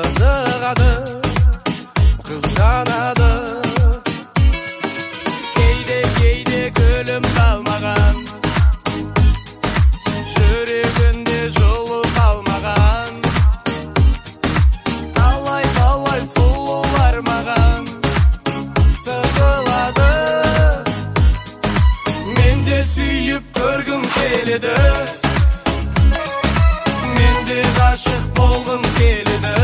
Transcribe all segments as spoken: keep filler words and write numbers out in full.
Kızıqadı, kızganadı. Keyde keyde gülüm kalmagan, жүрегінде жолы қалмаған. Талай талай сұлулар маған сызылады. Мен де сүйіп көргім келеді, мен де ғашық болғым келеді.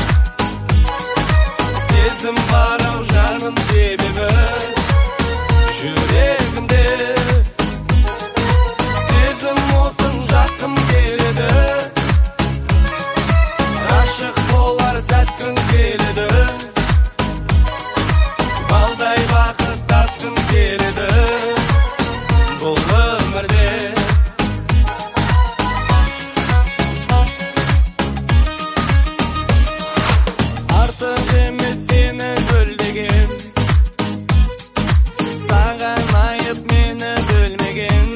Сезім бар-ау жаным себебі жүрегімде. Сезім отын жаққым келеді, ғашық болар сәт күн келеді. Балдай бақыт тапқым келеді бұл өмірде. Артық емес сені бөлдеген, саған айып мені бөлмеген.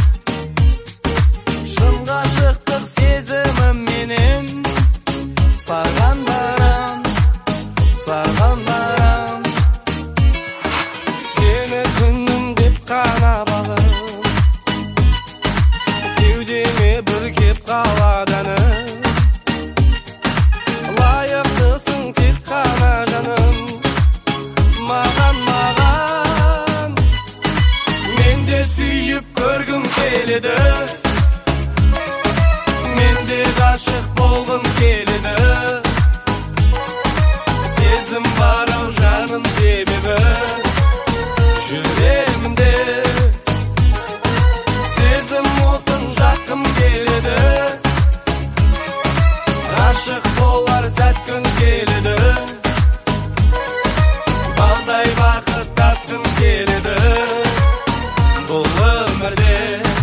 Шын ғашықтық сезімім менен, саған барам, саған барам. Сені күнім деп қана бағым, кеудеме бүркеп қалады әнім. Лайықтысың тек қана жаным, маған маған. Мен де сүйіп көргім келеді, мен де ғашық болғым келеді. Сезім бар-ау жаным себебі жүрегімде. Сезім отын жаққым келеді, ғашық болар сәт күн келеді. Балдай бақыт тапқым келеді бұл өмірде.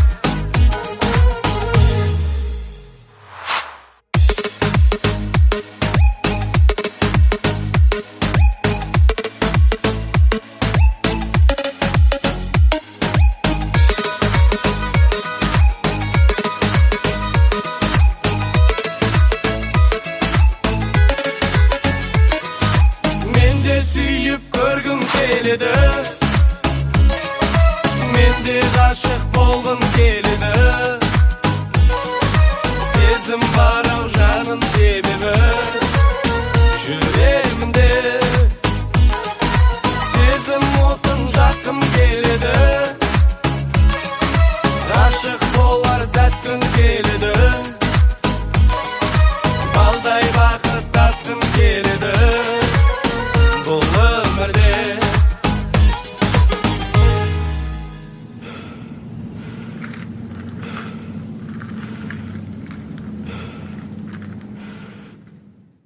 Мен де сүйіп көргім келеді, мен де ғашық болғым келеді. Сезім бар